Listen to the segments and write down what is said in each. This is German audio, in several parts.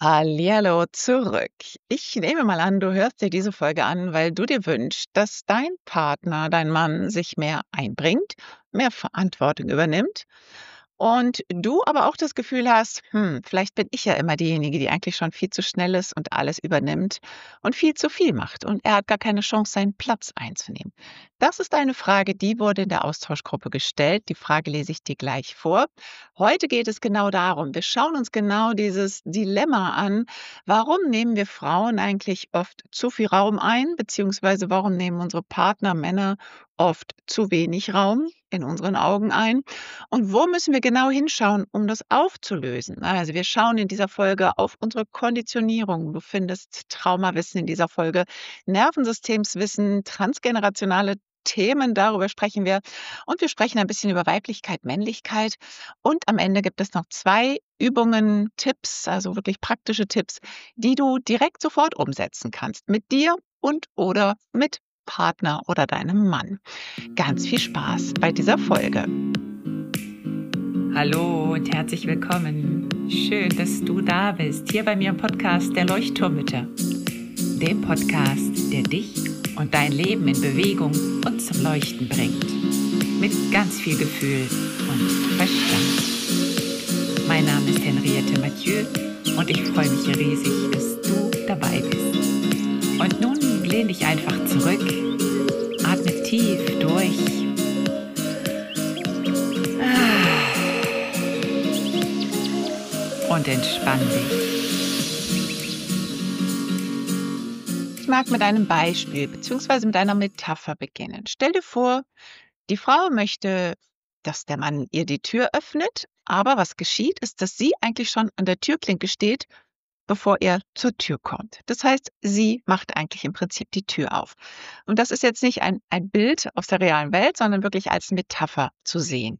Hallihallo zurück. Ich nehme mal an, du hörst dir diese Folge an, weil du dir wünschst, dass dein Partner, dein Mann sich mehr einbringt, mehr Verantwortung übernimmt und du aber auch das Gefühl hast, vielleicht bin ich ja immer diejenige, die eigentlich schon viel zu schnell ist und alles übernimmt und viel zu viel macht und er hat gar keine Chance, seinen Platz einzunehmen. Das ist eine Frage, die wurde in der Austauschgruppe gestellt. Die Frage lese ich dir gleich vor. Heute geht es genau darum. Wir schauen uns genau dieses Dilemma an. Warum nehmen wir Frauen eigentlich oft zu viel Raum ein, beziehungsweise warum nehmen unsere Partner, Männer oft zu wenig Raum in unseren Augen ein? Und wo müssen wir genau hinschauen, um das aufzulösen? Also wir schauen in dieser Folge auf unsere Konditionierung. Du findest Traumawissen in dieser Folge, Nervensystemswissen, transgenerationale Themen, darüber sprechen wir. Und wir sprechen ein bisschen über Weiblichkeit, Männlichkeit. Und am Ende gibt es noch 2 Übungen, Tipps, also wirklich praktische Tipps, die du direkt sofort umsetzen kannst mit dir und oder mit Partner oder deinem Mann. Ganz viel Spaß bei dieser Folge. Hallo und herzlich willkommen. Schön, dass du da bist, hier bei mir im Podcast der Leuchtturmmütter. Dem Podcast, der dich und dein Leben in Bewegung und zum Leuchten bringt. Mit ganz viel Gefühl und Verstand. Mein Name ist Henriette Mathieu und ich freue mich riesig, dass du dabei bist. Und nun lehn dich einfach zurück, atme tief durch. Und entspann dich. Ich mag mit einem Beispiel bzw. mit einer Metapher beginnen. Stell dir vor, die Frau möchte, dass der Mann ihr die Tür öffnet, aber was geschieht, ist, dass sie eigentlich schon an der Türklinke steht, bevor er zur Tür kommt. Das heißt, sie macht eigentlich im Prinzip die Tür auf. Und das ist jetzt nicht ein Bild aus der realen Welt, sondern wirklich als Metapher zu sehen.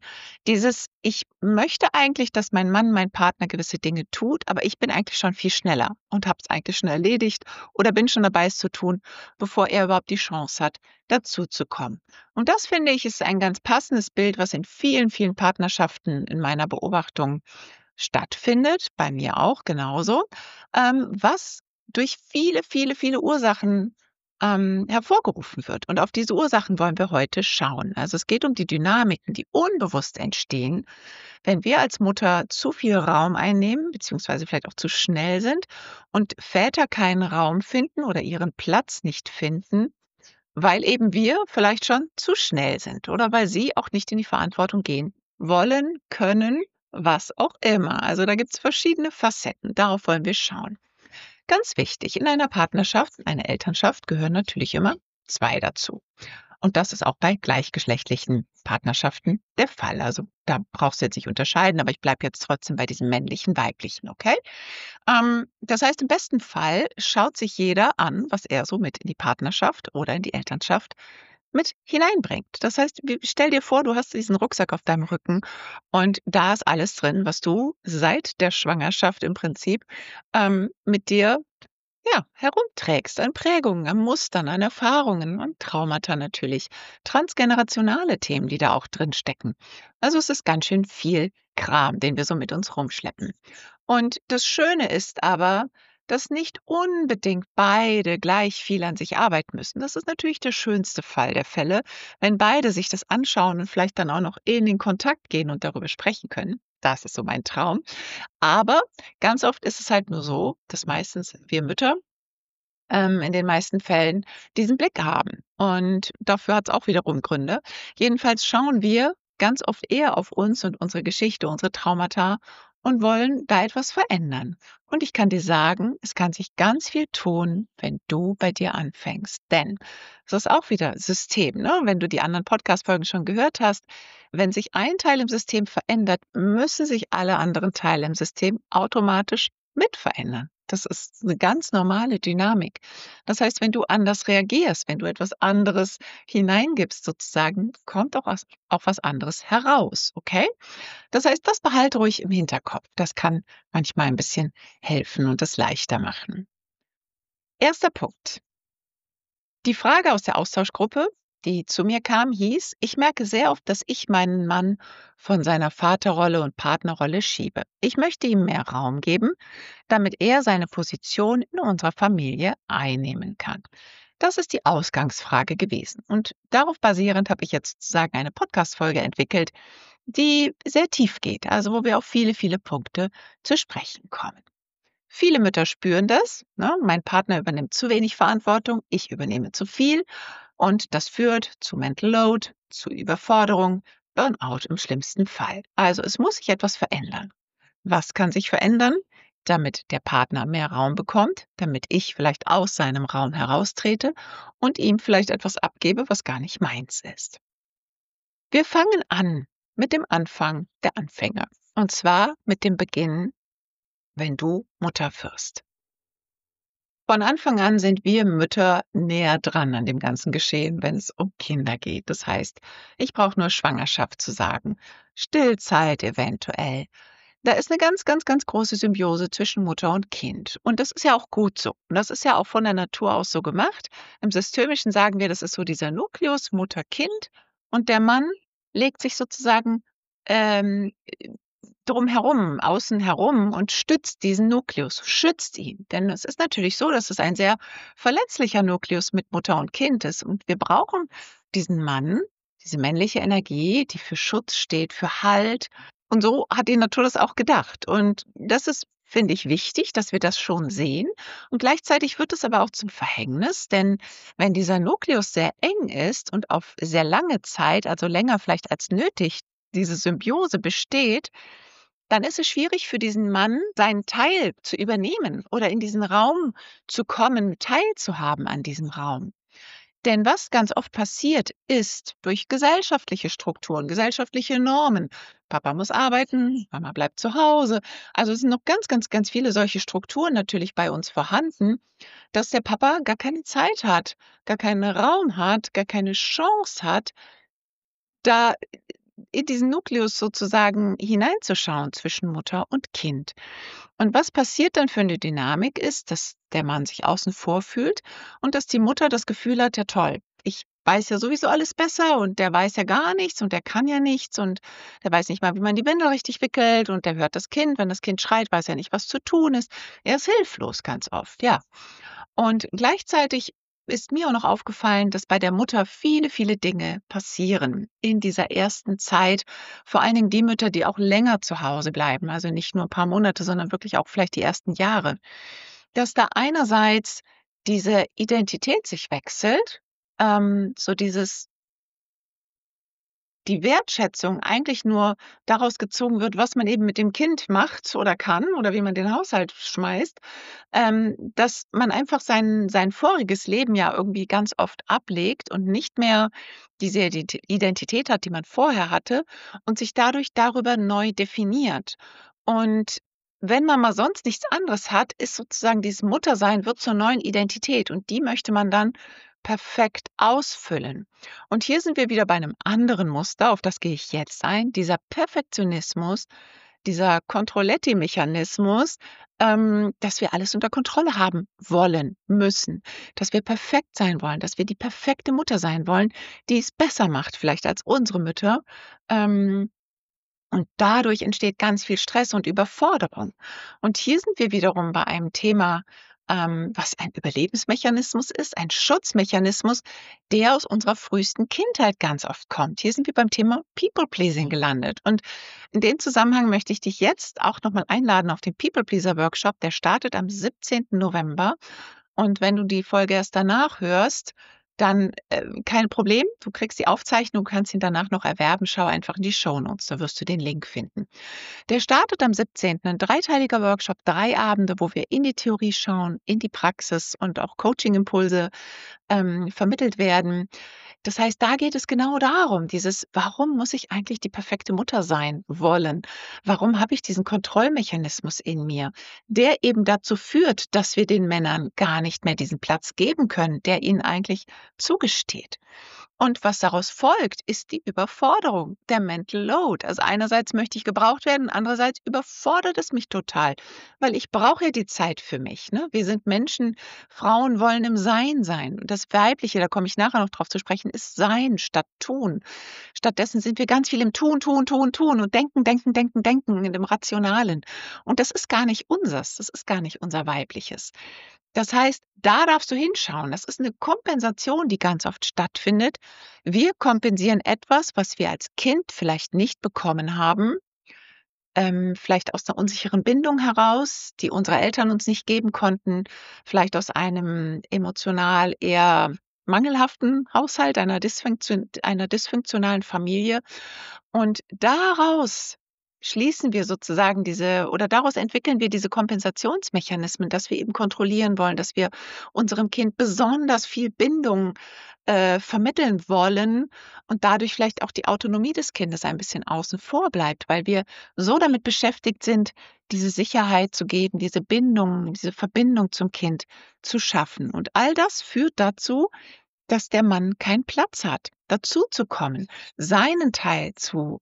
Ich möchte eigentlich, dass mein Mann, mein Partner gewisse Dinge tut, aber ich bin eigentlich schon viel schneller und habe es eigentlich schon erledigt oder bin schon dabei, es zu tun, bevor er überhaupt die Chance hat, dazu zu kommen. Und das finde ich ist ein ganz passendes Bild, was in vielen, vielen Partnerschaften in meiner Beobachtung stattfindet, bei mir auch genauso, was durch viele, viele, viele Ursachen hervorgerufen wird. Und auf diese Ursachen wollen wir heute schauen. Also es geht um die Dynamiken, die unbewusst entstehen, wenn wir als Mutter zu viel Raum einnehmen, beziehungsweise vielleicht auch zu schnell sind und Väter keinen Raum finden oder ihren Platz nicht finden, weil eben wir vielleicht schon zu schnell sind oder weil sie auch nicht in die Verantwortung gehen wollen, können, was auch immer. Also da gibt es verschiedene Facetten. Darauf wollen wir schauen. Ganz wichtig, in einer Partnerschaft, in einer Elternschaft gehören natürlich immer 2 dazu. Und das ist auch bei gleichgeschlechtlichen Partnerschaften der Fall. Also da brauchst du jetzt nicht unterscheiden, aber ich bleibe jetzt trotzdem bei diesem männlichen, weiblichen, okay? Das heißt, im besten Fall schaut sich jeder an, was er so mit in die Partnerschaft oder in die Elternschaft mit hineinbringt. Das heißt, stell dir vor, du hast diesen Rucksack auf deinem Rücken und da ist alles drin, was du seit der Schwangerschaft im Prinzip mit dir herumträgst, an Prägungen, an Mustern, an Erfahrungen und Traumata natürlich. Transgenerationale Themen, die da auch drin stecken. Also es ist ganz schön viel Kram, den wir so mit uns rumschleppen. Und das Schöne ist aber, dass nicht unbedingt beide gleich viel an sich arbeiten müssen. Das ist natürlich der schönste Fall der Fälle, wenn beide sich das anschauen und vielleicht dann auch noch in den Kontakt gehen und darüber sprechen können. Das ist so mein Traum. Aber ganz oft ist es halt nur so, dass meistens wir Mütter in den meisten Fällen diesen Blick haben. Und dafür hat es auch wiederum Gründe. Jedenfalls schauen wir ganz oft eher auf uns und unsere Geschichte, unsere Traumata und wollen da etwas verändern. Und ich kann dir sagen, es kann sich ganz viel tun, wenn du bei dir anfängst. Denn es ist auch wieder System, ne? Wenn du die anderen Podcast-Folgen schon gehört hast, wenn sich ein Teil im System verändert, müssen sich alle anderen Teile im System automatisch mit verändern. Das ist eine ganz normale Dynamik. Das heißt, wenn du anders reagierst, wenn du etwas anderes hineingibst sozusagen, kommt auch was anderes heraus, okay? Das heißt, das behalte ruhig im Hinterkopf. Das kann manchmal ein bisschen helfen und es leichter machen. Erster Punkt. Die Frage aus der Austauschgruppe: die zu mir kam, hieß: Ich merke sehr oft, dass ich meinen Mann von seiner Vaterrolle und Partnerrolle schiebe. Ich möchte ihm mehr Raum geben, damit er seine Position in unserer Familie einnehmen kann. Das ist die Ausgangsfrage gewesen. Und darauf basierend habe ich jetzt sozusagen eine Podcast-Folge entwickelt, die sehr tief geht, also wo wir auf viele, viele Punkte zu sprechen kommen. Viele Mütter spüren das. Ne? Mein Partner übernimmt zu wenig Verantwortung, ich übernehme zu viel und das führt zu Mental Load, zu Überforderung, Burnout im schlimmsten Fall. Also es muss sich etwas verändern. Was kann sich verändern? Damit der Partner mehr Raum bekommt, damit ich vielleicht aus seinem Raum heraustrete und ihm vielleicht etwas abgebe, was gar nicht meins ist. Wir fangen an mit dem Anfang der Anfänge. Und zwar mit dem Beginn, wenn du Mutter wirst. Von Anfang an sind wir Mütter näher dran an dem ganzen Geschehen, wenn es um Kinder geht. Das heißt, ich brauche nur Schwangerschaft zu sagen, Stillzeit eventuell. Da ist eine ganz, ganz, ganz große Symbiose zwischen Mutter und Kind. Und das ist ja auch gut so. Und das ist ja auch von der Natur aus so gemacht. Im Systemischen sagen wir, das ist so dieser Nukleus Mutter-Kind. Und der Mann legt sich sozusagen ähm, drumherum, außen herum und stützt diesen Nukleus, schützt ihn. Denn es ist natürlich so, dass es ein sehr verletzlicher Nukleus mit Mutter und Kind ist. Und wir brauchen diesen Mann, diese männliche Energie, die für Schutz steht, für Halt. Und so hat die Natur das auch gedacht. Und das ist, finde ich, wichtig, dass wir das schon sehen. Und gleichzeitig wird es aber auch zum Verhängnis, denn wenn dieser Nukleus sehr eng ist und auf sehr lange Zeit, also länger vielleicht als nötig, diese Symbiose besteht, dann ist es schwierig für diesen Mann, seinen Teil zu übernehmen oder in diesen Raum zu kommen, teilzuhaben an diesem Raum. Denn was ganz oft passiert, ist durch gesellschaftliche Strukturen, gesellschaftliche Normen. Papa muss arbeiten, Mama bleibt zu Hause. Also es sind noch ganz, ganz, ganz viele solche Strukturen natürlich bei uns vorhanden, dass der Papa gar keine Zeit hat, gar keinen Raum hat, gar keine Chance hat, da in diesen Nukleus sozusagen hineinzuschauen zwischen Mutter und Kind. Und was passiert dann für eine Dynamik ist, dass der Mann sich außen vor fühlt und dass die Mutter das Gefühl hat, ja toll, ich weiß ja sowieso alles besser und der weiß ja gar nichts und der kann ja nichts und der weiß nicht mal, wie man die Windel richtig wickelt und der hört das Kind, wenn das Kind schreit, weiß er nicht, was zu tun ist. Er ist hilflos ganz oft, ja. Und gleichzeitig ist mir auch noch aufgefallen, dass bei der Mutter viele, viele Dinge passieren in dieser ersten Zeit. Vor allen Dingen die Mütter, die auch länger zu Hause bleiben, also nicht nur ein paar Monate, sondern wirklich auch vielleicht die ersten Jahre. Dass da einerseits diese Identität sich wechselt, so die Wertschätzung eigentlich nur daraus gezogen wird, was man eben mit dem Kind macht oder kann oder wie man den Haushalt schmeißt, dass man einfach sein voriges Leben ja irgendwie ganz oft ablegt und nicht mehr diese Identität hat, die man vorher hatte und sich dadurch darüber neu definiert. Und wenn man mal sonst nichts anderes hat, ist sozusagen dieses Muttersein wird zur neuen Identität und die möchte man dann perfekt ausfüllen. Und hier sind wir wieder bei einem anderen Muster, auf das gehe ich jetzt ein. Dieser Perfektionismus, dieser Controlletti-Mechanismus, dass wir alles unter Kontrolle haben wollen, müssen, dass wir perfekt sein wollen, dass wir die perfekte Mutter sein wollen, die es besser macht vielleicht als unsere Mütter. Und dadurch entsteht ganz viel Stress und Überforderung. Und hier sind wir wiederum bei einem Thema, was ein Überlebensmechanismus ist, ein Schutzmechanismus, der aus unserer frühesten Kindheit ganz oft kommt. Hier sind wir beim Thema People-Pleasing gelandet. Und in dem Zusammenhang möchte ich dich jetzt auch nochmal einladen auf den People-Pleaser-Workshop. Der startet am 17. November. Und wenn du die Folge erst danach hörst, dann kein Problem. Du kriegst die Aufzeichnung, kannst ihn danach noch erwerben. Schau einfach in die Shownotes, da wirst du den Link finden. Der startet am 17. Ein dreiteiliger Workshop, 3 Abende, wo wir in die Theorie schauen, in die Praxis und auch Coaching-Impulse vermittelt werden. Das heißt, da geht es genau darum, warum muss ich eigentlich die perfekte Mutter sein wollen? Warum habe ich diesen Kontrollmechanismus in mir, der eben dazu führt, dass wir den Männern gar nicht mehr diesen Platz geben können, der ihnen eigentlich zugesteht. Und was daraus folgt, ist die Überforderung, der Mental Load. Also einerseits möchte ich gebraucht werden, andererseits überfordert es mich total, weil ich brauche ja die Zeit für mich, ne? Wir sind Menschen, Frauen wollen im Sein sein. Und das Weibliche, da komme ich nachher noch drauf zu sprechen, ist Sein statt Tun. Stattdessen sind wir ganz viel im Tun, Tun, Tun, Tun und Denken, Denken, Denken, Denken, in dem Rationalen. Und das ist gar nicht unseres, das ist gar nicht unser Weibliches. Das heißt, da darfst du hinschauen. Das ist eine Kompensation, die ganz oft stattfindet. Wir kompensieren etwas, was wir als Kind vielleicht nicht bekommen haben, vielleicht aus 'ner unsicheren Bindung heraus, die unsere Eltern uns nicht geben konnten, vielleicht aus einem emotional eher mangelhaften Haushalt, einer dysfunktionalen Familie. Und daraus schließen wir sozusagen daraus entwickeln wir diese Kompensationsmechanismen, dass wir eben kontrollieren wollen, dass wir unserem Kind besonders viel Bindung, vermitteln wollen und dadurch vielleicht auch die Autonomie des Kindes ein bisschen außen vor bleibt, weil wir so damit beschäftigt sind, diese Sicherheit zu geben, diese Bindung, diese Verbindung zum Kind zu schaffen. Und all das führt dazu, dass der Mann keinen Platz hat, dazuzukommen, seinen Teil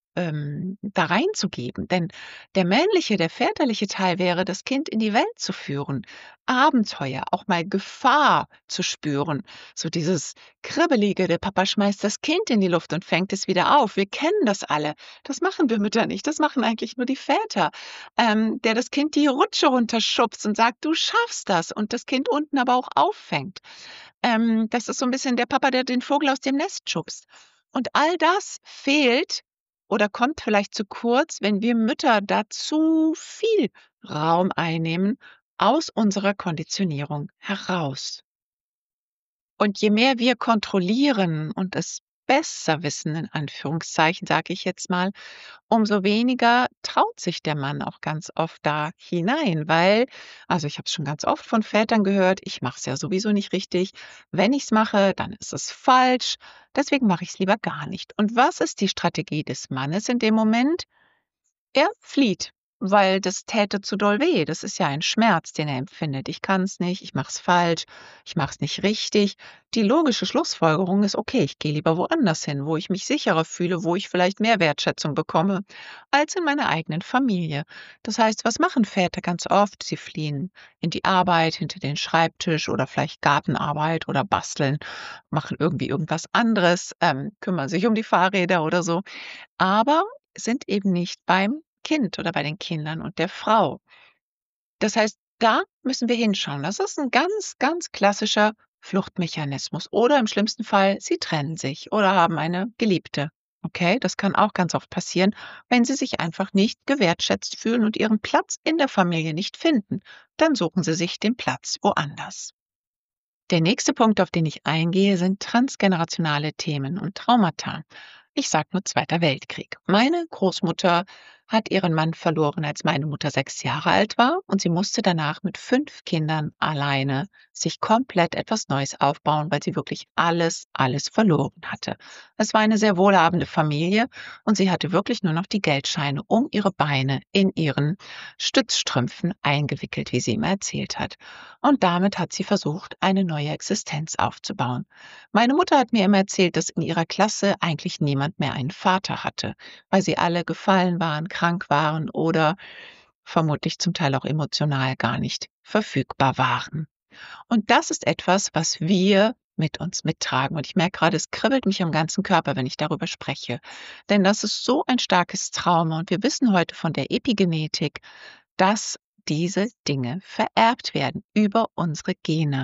da reinzugeben. Denn der väterliche Teil wäre, das Kind in die Welt zu führen, Abenteuer, auch mal Gefahr zu spüren. So dieses Kribbelige, der Papa schmeißt das Kind in die Luft und fängt es wieder auf. Wir kennen das alle. Das machen wir Mütter nicht, das machen eigentlich nur die Väter. Der das Kind die Rutsche runterschubst und sagt: „Du schaffst das“, und das Kind unten aber auch auffängt. Das ist so 'n bisschen der Papa, der den Vogel aus dem Nest schubst. Und all das fehlt oder kommt vielleicht zu kurz, wenn wir Mütter da zu viel Raum einnehmen aus unserer Konditionierung heraus. Und je mehr wir kontrollieren und es besser wissen, in Anführungszeichen, sage ich jetzt mal, umso weniger traut sich der Mann auch ganz oft da hinein, weil ich habe es schon ganz oft von Vätern gehört: „Ich mache es ja sowieso nicht richtig. Wenn ich's mache, dann ist es falsch. Deswegen mache ich's lieber gar nicht.“ Und was ist die Strategie des Mannes in dem Moment? Er flieht, weil das täte zu doll weh. Das ist ja ein Schmerz, den er empfindet. Ich kann's nicht, ich mache es falsch, ich mache es nicht richtig. Die logische Schlussfolgerung ist: „Okay, ich gehe lieber woanders hin, wo ich mich sicherer fühle, wo ich vielleicht mehr Wertschätzung bekomme als in meiner eigenen Familie.“ Das heißt, was machen Väter ganz oft? Sie fliehen in die Arbeit, hinter den Schreibtisch oder vielleicht Gartenarbeit oder basteln, machen irgendwie irgendwas anderes, kümmern sich um die Fahrräder oder so, aber sind eben nicht beim Kind oder bei den Kindern und der Frau. Das heißt, da müssen wir hinschauen. Das ist 'n ganz, ganz klassischer Fluchtmechanismus oder im schlimmsten Fall, sie trennen sich oder haben eine Geliebte. Okay, das kann auch ganz oft passieren, wenn sie sich einfach nicht gewertschätzt fühlen und ihren Platz in der Familie nicht finden. Dann suchen sie sich den Platz woanders. Der nächste Punkt, auf den ich eingehe, sind transgenerationale Themen und Traumata. Ich sage nur Zweiter Weltkrieg. Meine Großmutter hat ihren Mann verloren, als meine Mutter 6 Jahre alt war, und sie musste danach mit 5 Kindern alleine sich komplett etwas Neues aufbauen, weil sie wirklich alles, alles verloren hatte. Es war eine sehr wohlhabende Familie und sie hatte wirklich nur noch die Geldscheine um ihre Beine in ihren Stützstrümpfen eingewickelt, wie sie ihm erzählt hat. Und damit hat sie versucht, eine neue Existenz aufzubauen. Meine Mutter hat mir immer erzählt, dass in ihrer Klasse eigentlich niemand mehr einen Vater hatte, weil sie alle gefallen waren, krank waren oder vermutlich zum Teil auch emotional gar nicht verfügbar waren. Und das ist etwas, was wir mit uns mittragen. Und ich merke gerade, es kribbelt mich am ganzen Körper, wenn ich darüber spreche. Denn das ist so ein starkes Trauma. Und wir wissen heute von der Epigenetik, dass diese Dinge vererbt werden über unsere Gene.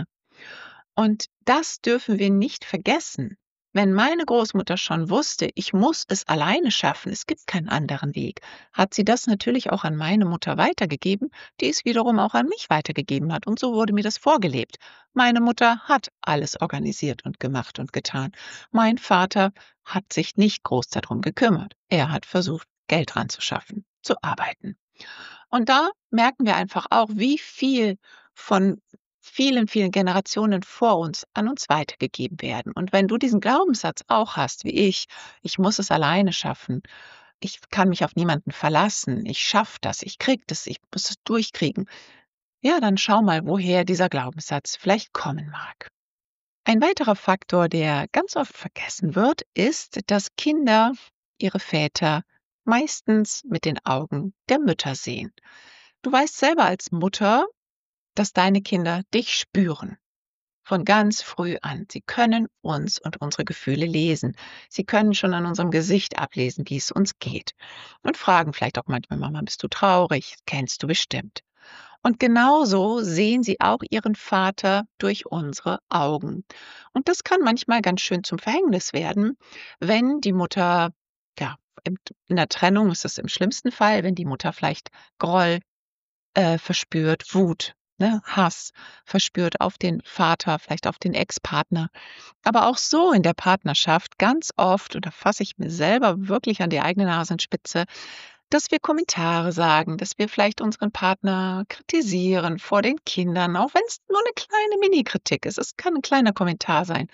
Und das dürfen wir nicht vergessen. Wenn meine Großmutter schon wusste, ich muss es alleine schaffen, es gibt keinen anderen Weg, hat sie das natürlich auch an meine Mutter weitergegeben, die es wiederum auch an mich weitergegeben hat. Und so wurde mir das vorgelebt. Meine Mutter hat alles organisiert und gemacht und getan. Mein Vater hat sich nicht groß darum gekümmert. Er hat versucht, Geld ranzuschaffen, zu arbeiten. Und da merken wir einfach auch, wie viel von vielen, vielen Generationen vor uns an uns weitergegeben werden. Und wenn du diesen Glaubenssatz auch hast, wie ich muss es alleine schaffen, ich kann mich auf niemanden verlassen, ich schaffe das, ich kriege das, ich muss es durchkriegen, ja, dann schau mal, woher dieser Glaubenssatz vielleicht kommen mag. Ein weiterer Faktor, der ganz oft vergessen wird, ist, dass Kinder ihre Väter meistens mit den Augen der Mütter sehen. Du weißt selber als Mutter, dass deine Kinder dich spüren. Von ganz früh an. Sie können uns und unsere Gefühle lesen. Sie können schon an unserem Gesicht ablesen, wie es uns geht. Und fragen vielleicht auch manchmal: „Mama, bist du traurig?“ Kennst du bestimmt. Und genauso sehen sie auch ihren Vater durch unsere Augen. Und das kann manchmal ganz schön zum Verhängnis werden, wenn die Mutter, ja, in der Trennung ist es im schlimmsten Fall, wenn die Mutter vielleicht Groll verspürt, Wut, ne, Hass verspürt auf den Vater, vielleicht auf den Ex-Partner. Aber auch so in der Partnerschaft ganz oft, und da fasse ich mir selber wirklich an die eigene Nasenspitze, dass wir Kommentare sagen, dass wir vielleicht unseren Partner kritisieren vor den Kindern, auch wenn es nur eine kleine Mini-Kritik ist. Es kann ein kleiner Kommentar sein.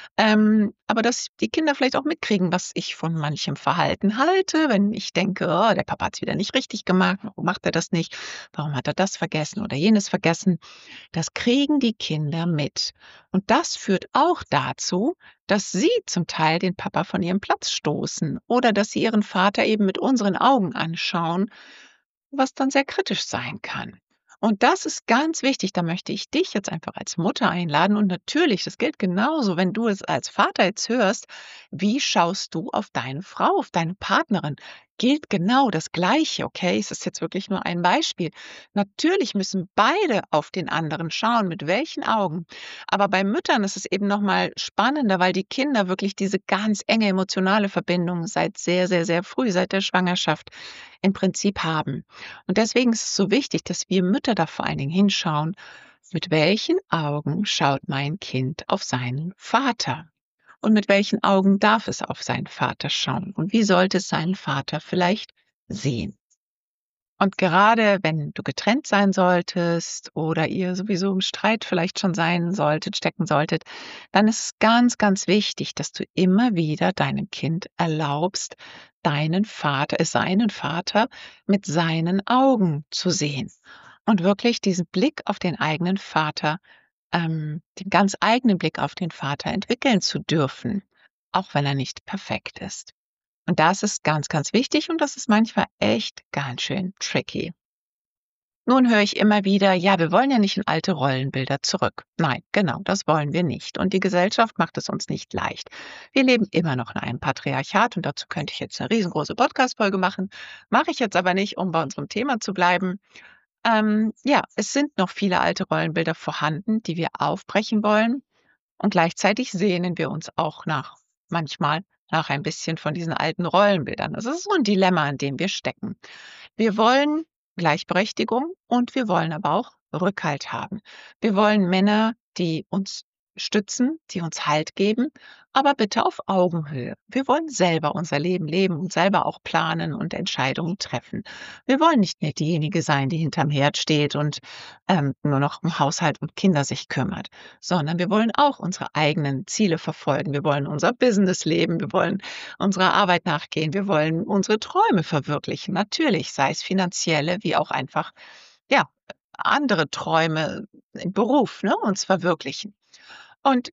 Aber dass die Kinder vielleicht auch mitkriegen, was ich von manchem Verhalten halte, wenn ich denke: „Oh, der Papa hat's wieder nicht richtig gemacht. Warum macht er das nicht? Warum hat er das vergessen oder jenes vergessen?“ Das kriegen die Kinder mit. Und das führt auch dazu, dass sie zum Teil den Papa von ihrem Platz stoßen oder dass sie ihren Vater eben mit unseren Augen anschauen, was dann sehr kritisch sein kann. Und das ist ganz wichtig. Da möchte ich dich jetzt einfach als Mutter einladen. Und natürlich, das gilt genauso, wenn du es als Vater jetzt hörst, wie schaust du auf deine Frau, auf deine Partnerin? Gilt genau das Gleiche, okay? Es ist jetzt wirklich nur ein Beispiel. Natürlich müssen beide auf den anderen schauen, mit welchen Augen. Aber bei Müttern ist es eben noch mal spannender, weil die Kinder wirklich diese ganz enge emotionale Verbindung seit sehr, sehr, sehr früh, seit der Schwangerschaft im Prinzip haben. Und deswegen ist es so wichtig, dass wir Mütter da vor allen Dingen hinschauen, mit welchen Augen schaut mein Kind auf seinen Vater? Und mit welchen Augen darf es auf seinen Vater schauen? Und wie sollte es seinen Vater vielleicht sehen? Und gerade wenn du getrennt sein solltest oder ihr sowieso im Streit vielleicht schon sein solltet, stecken solltet, dann ist es ganz, ganz wichtig, dass du immer wieder deinem Kind erlaubst, seinen Vater mit seinen Augen zu sehen. Und wirklich diesen Blick auf den eigenen Vater, den ganz eigenen Blick auf den Vater entwickeln zu dürfen, auch wenn er nicht perfekt ist. Und das ist ganz, ganz wichtig und das ist manchmal echt ganz schön tricky. Nun höre ich immer wieder, ja, wir wollen ja nicht in alte Rollenbilder zurück. Nein, genau, das wollen wir nicht. Und die Gesellschaft macht es uns nicht leicht. Wir leben immer noch in einem Patriarchat und dazu könnte ich jetzt eine riesengroße Podcast-Folge machen. Mache ich jetzt aber nicht, um bei unserem Thema zu bleiben. Ja, es sind noch viele alte Rollenbilder vorhanden, die wir aufbrechen wollen. Und gleichzeitig sehnen wir uns auch manchmal nach ein bisschen von diesen alten Rollenbildern. Das ist so ein Dilemma, in dem wir stecken. Wir wollen Gleichberechtigung und wir wollen aber auch Rückhalt haben. Wir wollen Männer, die uns stützen, die uns Halt geben, aber bitte auf Augenhöhe. Wir wollen selber unser Leben leben und selber auch planen und Entscheidungen treffen. Wir wollen nicht mehr diejenige sein, die hinterm Herd steht und nur noch um Haushalt und Kinder sich kümmert, sondern wir wollen auch unsere eigenen Ziele verfolgen. Wir wollen unser Business leben. Wir wollen unserer Arbeit nachgehen. Wir wollen unsere Träume verwirklichen. Natürlich, sei es finanzielle, wie auch einfach, ja, andere Träume im Beruf, ne, uns verwirklichen. Und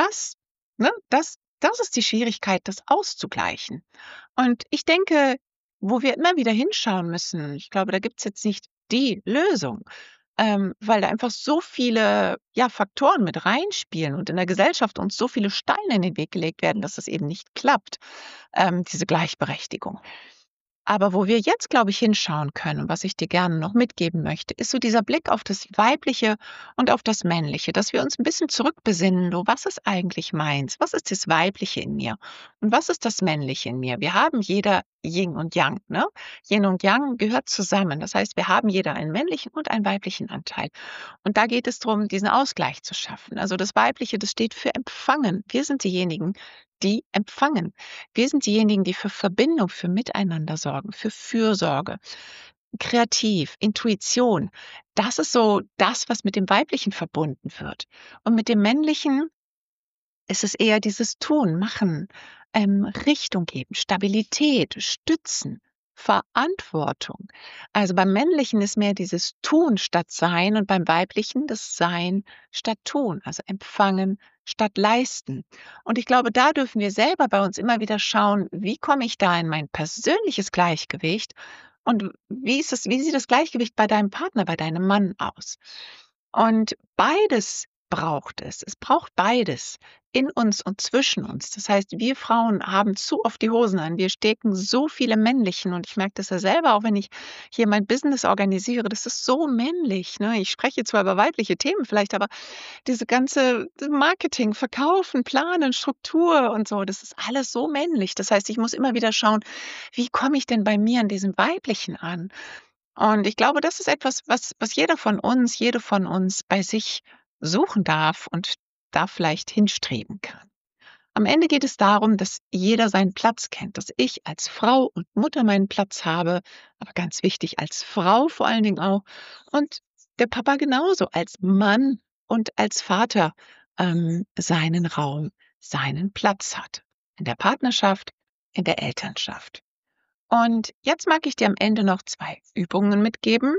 das ist die Schwierigkeit, das auszugleichen. Und ich denke, wo wir immer wieder hinschauen müssen, ich glaube, da gibt's jetzt nicht die Lösung, weil da einfach so viele, ja, Faktoren mit reinspielen und in der Gesellschaft uns so viele Steine in den Weg gelegt werden, dass es eben nicht klappt, diese Gleichberechtigung. Aber wo wir jetzt, glaube ich, hinschauen können und was ich dir gerne noch mitgeben möchte, ist so dieser Blick auf das Weibliche und auf das Männliche, dass wir uns ein bisschen zurückbesinnen, so: „Was ist eigentlich meins? Was ist das Weibliche in mir und was ist das Männliche in mir?“ Wir haben jeder Yin und Yang, ne? Yin und Yang gehört zusammen. Das heißt, wir haben jeder einen männlichen und einen weiblichen Anteil. Und da geht es drum, diesen Ausgleich zu schaffen. Also, das Weibliche, das steht für Empfangen. Wir sind diejenigen, die empfangen. Wir sind diejenigen, die für Verbindung, für Miteinander sorgen, für Fürsorge, kreativ, Intuition. Das ist so das, was mit dem Weiblichen verbunden wird. Und mit dem Männlichen ist es eher dieses Tun, Machen, Richtung geben, Stabilität, Stützen. Verantwortung. Also beim Männlichen ist mehr dieses Tun statt Sein und beim Weiblichen das Sein statt Tun, also empfangen statt leisten. Und ich glaube, da dürfen wir selber bei uns immer wieder schauen, wie komme ich da in mein persönliches Gleichgewicht und wie sieht das Gleichgewicht bei deinem Partner, bei deinem Mann aus? Und beides braucht es. Es braucht beides in uns und zwischen uns. Das heißt, wir Frauen haben zu oft die Hosen an. Wir stecken so viele Männlichen und ich merke das ja selber, auch wenn ich hier mein Business organisiere, das ist so männlich, ne? Ich spreche zwar über weibliche Themen vielleicht, aber diese ganze Marketing, Verkaufen, Planen, Struktur und so, das ist alles so männlich. Das heißt, ich muss immer wieder schauen, wie komme ich denn bei mir an diesem Weiblichen an? Und ich glaube, das ist etwas, was jeder von uns, jede von uns bei sich suchen darf und da vielleicht hinstreben kann. Am Ende geht es darum, dass jeder seinen Platz kennt, dass ich als Frau und Mutter meinen Platz habe, aber ganz wichtig als Frau vor allen Dingen auch und der Papa genauso als Mann und als Vater seinen Raum, seinen Platz hat. In der Partnerschaft, in der Elternschaft. Und jetzt mag ich dir am Ende noch 2 Übungen mitgeben.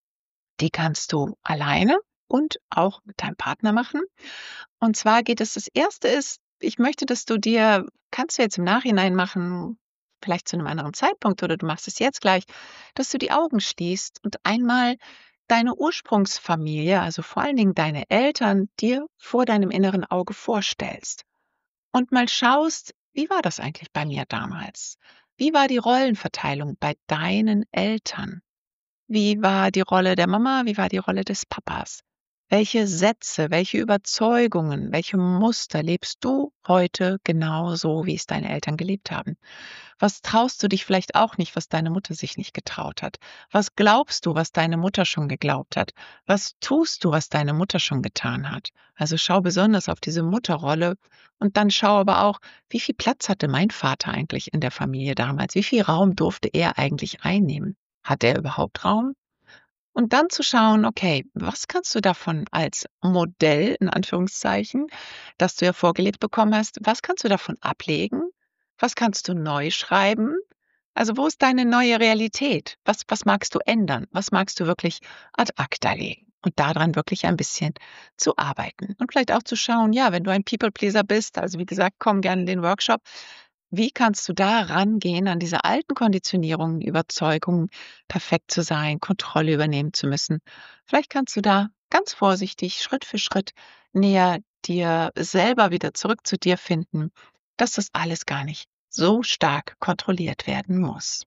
Die kannst du alleine und auch mit deinem Partner machen. Und zwar geht es das erste ist, ich möchte, dass du dir kannst du jetzt im Nachhinein machen, vielleicht zu einem anderen Zeitpunkt oder du machst es jetzt gleich, dass du die Augen schließt und einmal deine Ursprungsfamilie, also vor allen Dingen deine Eltern, dir vor deinem inneren Auge vorstellst und mal schaust, wie war das eigentlich bei mir damals? Wie war die Rollenverteilung bei deinen Eltern? Wie war die Rolle der Mama? Wie war die Rolle des Papas? Welche Sätze, welche Überzeugungen, welche Muster lebst du heute genau so, wie es deine Eltern gelebt haben? Was traust du dich vielleicht auch nicht, was deine Mutter sich nicht getraut hat? Was glaubst du, was deine Mutter schon geglaubt hat? Was tust du, was deine Mutter schon getan hat? Also schau besonders auf diese Mutterrolle und dann schau aber auch, wie viel Platz hatte mein Vater eigentlich in der Familie damals? Wie viel Raum durfte er eigentlich einnehmen? Hat er überhaupt Raum? Und dann zu schauen, okay, was kannst du davon als Modell, in Anführungszeichen, das du ja vorgelebt bekommen hast, was kannst du davon ablegen? Was kannst du neu schreiben? Also wo ist deine neue Realität? Was magst du ändern? Was magst du wirklich ad acta legen? Und daran wirklich ein bisschen zu arbeiten. Und vielleicht auch zu schauen, ja, wenn du ein People-Pleaser bist, also wie gesagt, komm gerne in den Workshop, wie kannst du da rangehen an diese alten Konditionierungen, Überzeugungen, perfekt zu sein, Kontrolle übernehmen zu müssen? Vielleicht kannst du da ganz vorsichtig, Schritt für Schritt näher dir selber wieder zurück zu dir finden, dass das alles gar nicht so stark kontrolliert werden muss.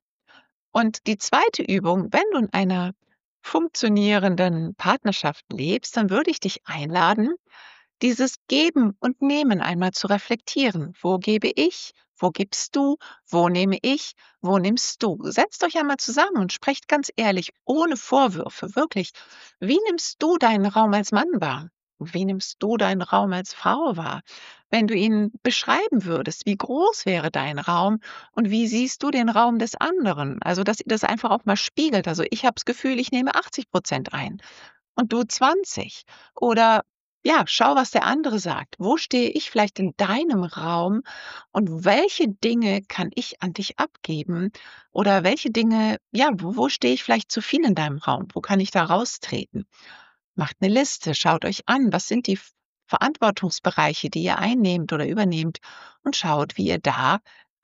Und die zweite Übung, wenn du in einer funktionierenden Partnerschaft lebst, dann würde ich dich einladen, dieses Geben und Nehmen einmal zu reflektieren. Wo gebe ich? Wo gibst du? Wo nehme ich? Wo nimmst du? Setzt euch einmal zusammen und sprecht ganz ehrlich, ohne Vorwürfe, wirklich. Wie nimmst du deinen Raum als Mann wahr? Wie nimmst du deinen Raum als Frau wahr? Wenn du ihn beschreiben würdest, wie groß wäre dein Raum und wie siehst du den Raum des anderen? Also, dass ihr das einfach auch mal spiegelt. Also, ich habe das Gefühl, ich nehme 80% ein und du 20. Oder ja, schau, was der andere sagt. Wo stehe ich vielleicht in deinem Raum und welche Dinge kann ich an dich abgeben? Oder welche Dinge, ja, wo stehe ich vielleicht zu viel in deinem Raum? Wo kann ich da raustreten? Macht eine Liste, schaut euch an, was sind die Verantwortungsbereiche, die ihr einnehmt oder übernehmt und schaut, wie ihr da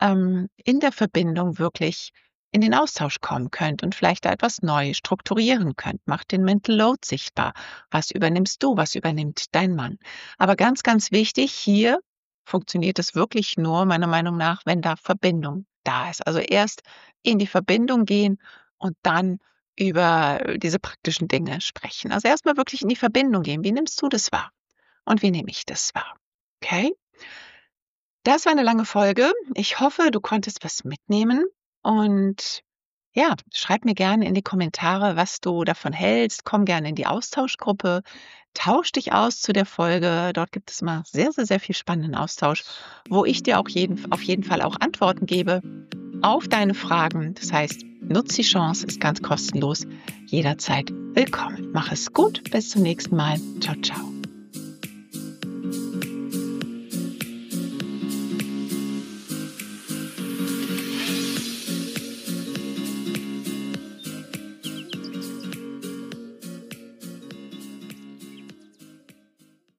in der Verbindung wirklich in den Austausch kommen könnt und vielleicht da etwas neu strukturieren könnt. Macht den Mental Load sichtbar. Was übernimmst du? Was übernimmt dein Mann? Aber ganz, ganz wichtig, hier funktioniert es wirklich nur, meiner Meinung nach, wenn da Verbindung da ist. Also erst in die Verbindung gehen und dann über diese praktischen Dinge sprechen. Also erstmal wirklich in die Verbindung gehen. Wie nimmst du das wahr? Und wie nehme ich das wahr? Okay? Das war eine lange Folge. Ich hoffe, du konntest was mitnehmen und ja, schreib mir gerne in die Kommentare, was du davon hältst. Komm gerne in die Austauschgruppe. Tausch dich aus zu der Folge. Dort gibt es immer sehr, sehr, sehr viel spannenden Austausch, wo ich dir auch auf jeden Fall auch Antworten gebe auf deine Fragen. Das heißt, nutz die Chance, ist ganz kostenlos, jederzeit willkommen. Mach es gut, bis zum nächsten Mal. Ciao, ciao.